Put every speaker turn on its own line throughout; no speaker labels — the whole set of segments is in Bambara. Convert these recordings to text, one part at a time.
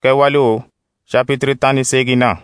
Kɛwalew chapitre 18.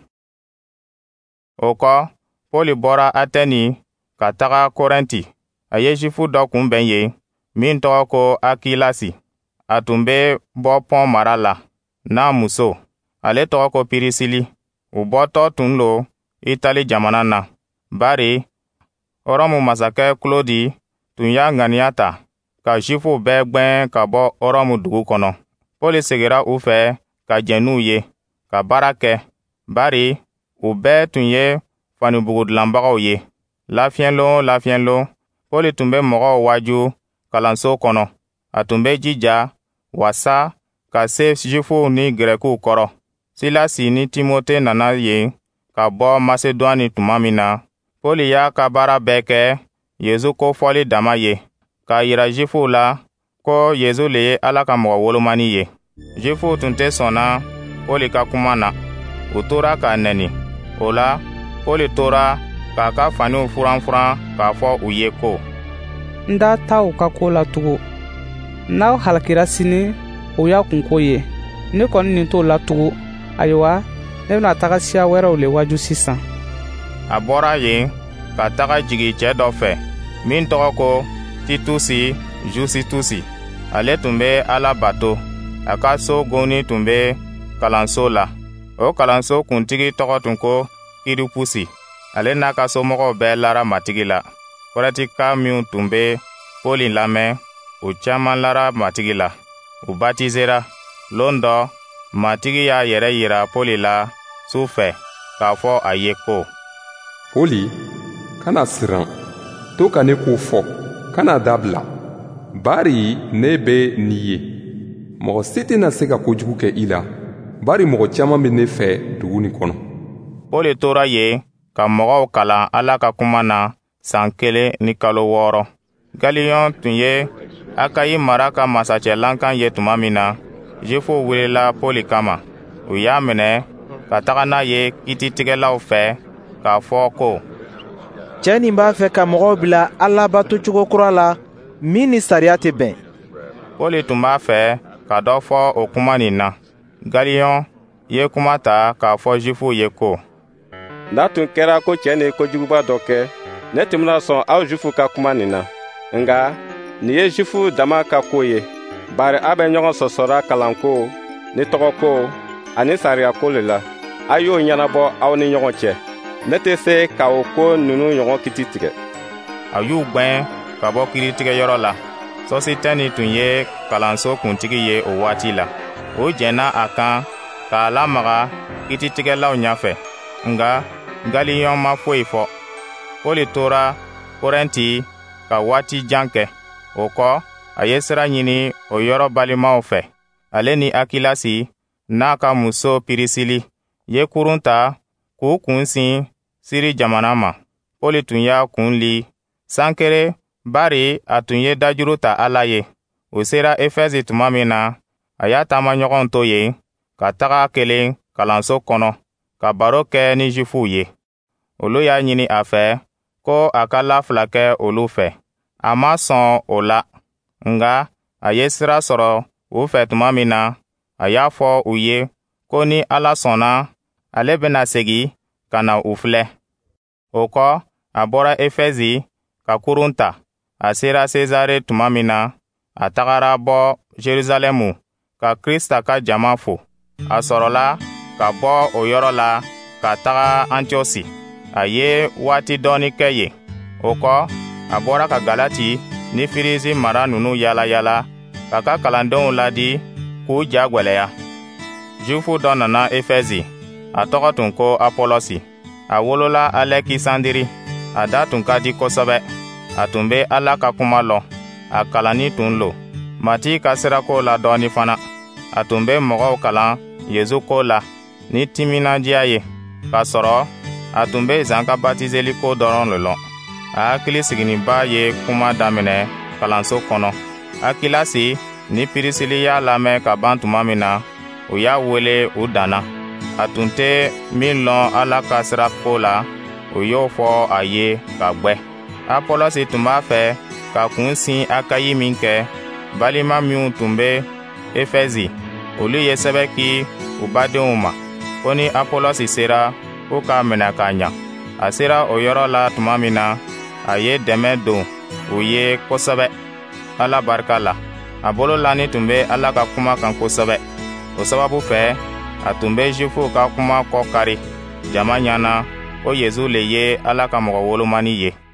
O kɔ Pɔli bɔra Atɛni ka taga Kɔrɛnti. A ye Jufu dɔ kunbɛn ye min tɔgɔ ko Akilasi. A tun bɛ bɔ Pɔn mara la n'a muso. Ale tɔgɔ ko Pirisili. U bɔtɔ tun lo Itali jamana na. Bari Rɔmu masakɛ Klodi tun y'a ŋaniya ta ka Jufu bɛɛ gbɛn ka bɔ Rɔmu dugu kɔnɔ. Pɔli segira u fɛ ka jɛn n'u ye, ka baara kɛ. Bari u bɛɛ tun ye fanibugu dilanbagaw ye. Lafiɲɛlon, Pɔli tun bɛ mɔgɔw waju kalanso kɔnɔ. A tun bɛ jija wasa ka se Jufuw ni Gɛrɛkiw kɔrɔ. Silasi ni Timote nana yen ka bɔ Masedoni tuma min na, Pɔli y'a ka baara bɛɛ kɛ Yezu kofɔli dama ye, k'a yira Jufuw la ko Yezu le ye Ala ka mɔgɔ wolomani ye. Jufuw tun tɛ sɔnna Pɔli ka kuma na. U tora k'a nɛni. O la, Pɔli tora k'a ka faniw furan k'a fɔ u ye ko:
N t'a ta u ka ko la tugun. N'aw halakira sini, o y'a kunko ye. Ne kɔni nin t'o la tugun. Ayiwa, ne bɛna taga siya wɛrɛw le waju sisan.
A bɔra yen ka taga jigi cɛ dɔ fɛ min tɔgɔ ko Titusi Jusitusi. Ale tun bɛ Ala bato. A ka so gonni tun bɛ kalanso la. O kalanso kuntigi tɔgɔ tun ko Kiripusi. Ale n'a ka somɔgɔw bɛɛ lara matigi la. Kɔrɛtika minw tun bɛ Pɔli lamɛn, u caaman lara matigi la. U batizera. Lon dɔ, matigi y'a yɛrɛ yira Pɔli la su fɛ k'a fɔ a ye ko:
Pɔli, kana siran. To ka ne ko fɔ, kana dabila. Bari ne bɛ n'i ye. Mɔgɔ si tɛna se ka kojugu kɛ i la, bari mɔgɔ caman bɛ ne fɛ dugu nin kɔnɔ.
Pɔli tora yen ka mɔgɔw kalan Ala ka kuma na san 1 ni kalo 6. Galiyɔn tun ye Akayi mara ka masacɛlankan ye tuma min na, Jufuw welela Pɔli kama. U y'a minɛ ka taga n'a ye kiititigɛlaw fɛ k'a fɔ ko:
Cɛ nin b'a fɛ ka mɔgɔw bila Ala batocogo kura la min ni sariya tɛ bɛn.
Pɔli tun b'a fɛ ka dɔ fɔ o kuma nin na. Galiyɔn ye kuma ta k'a fɔ Jufuw ye ko:
N'a tun kɛra ko cɛ nin ye kojuguba dɔ kɛ, ne tun bɛna sɔn aw Jufu ka kuma nin na. Nga nin ye Jufu dama ka ko ye. Bari a bɛ ɲɔgɔn sɔsɔra kalanko ni tɔgɔko ani sariyako le la. A y'o ɲɛnabɔ aw ni ɲɔgɔn cɛ. Ne tɛ se ka o ko ninnu ɲɔgɔn kiti tigɛ.
A y'u gbɛn ka bɔ kiiritigɛyɔrɔ la. Sɔsitɛni tun ye kalanso kuntigi ye o waati la. O jɛnna a kan k'a lamaga kiititigɛlaw ɲafɛ. Nga Galiyɔn ma foyi fɔ. Pɔli tora Kɔrɛnti ka waati jan kɛ. O kɔ, a ye sira ɲini o yɔrɔ balimaw fɛ. Ale ni Akilasi n'a ka muso Pirisili ye kurun ta k'u kun sin Siri jamana ma. Pɔli tun y'a kun li sankere, bari a tun ye dajuru ta Ala ye. O sera Efɛzi tuma min na, a y'a taamaɲɔgɔnw to yen ka taga kelen kalanso kɔnɔ ka baro kɛ ni Jufuw ye. Olu y'a ɲini a fɛ ko a ka lafila kɛ olu fɛ. A ma sɔn o la. Nga a ye sira sɔrɔ u fɛ tuma min na, a y'a fɔ u ye ko ni Ala sɔnna, ale bɛna segi ka na u filɛ. O kɔ, a bɔra Efɛzi ka kurun ta. A sera Sezare tuma min na, a tagara bɔ Jerusalɛmu ka Krista ka jama fo. A sɔrɔla ka bɔ o yɔrɔ la ka taga Antiosi. A ye waati dɔɔni kɛ yen. O kɔ, a bɔra ka Galati ni Firizi mara nunu yala k'a ka kalandenw ladi k'u jagwɛlɛya. Jufu dɔ nana Efɛzi. A tɔgɔ tun ko Apɔlɔsi. A wolola Alɛkisandiri. A da tun ka di kosɛbɛ. A tun bɛ Ala ka kuma lɔ. A kalanni tun lo. Matigi ka sirako la dɔɔni fana. A tun bɛ mɔgɔw kalan Yezu ko la ni timinadiya ye. K'a sɔrɔ a tun bɛ zan ka batizeliko dɔrɔn le lɔn. A hakili sigininba ye kuma daminɛ kalanso kɔnɔ. Akilasi ni Pirisili y'a lamɛn ka ban tuma min na, u y'a wele u danna. A tun tɛ min lɔn Ala ka sirako la, u y'o fɔ a ye ka gwɛ. Apɔlɔsi tun b'a fɛ ka kun sin Akayi min kɛ, balima minw tun bɛ Efɛzi. Olu ye sɛbɛ ki u badenw ma ko ni Apolosi sera ko k'a minɛ k'a ɲa. A sera o yɔrɔ la tuma min na, a ye dɛmɛ don u ye kosɛbɛ. Ala barika la, a bolo lanni tun bɛ Ala ka kuma kan kosɛbɛ. O sababu fɛ, a tun bɛ Jufuw ka kuma kɔ kari jama ɲana ko Yezu le ye Ala ka mɔgɔ wolomani ye.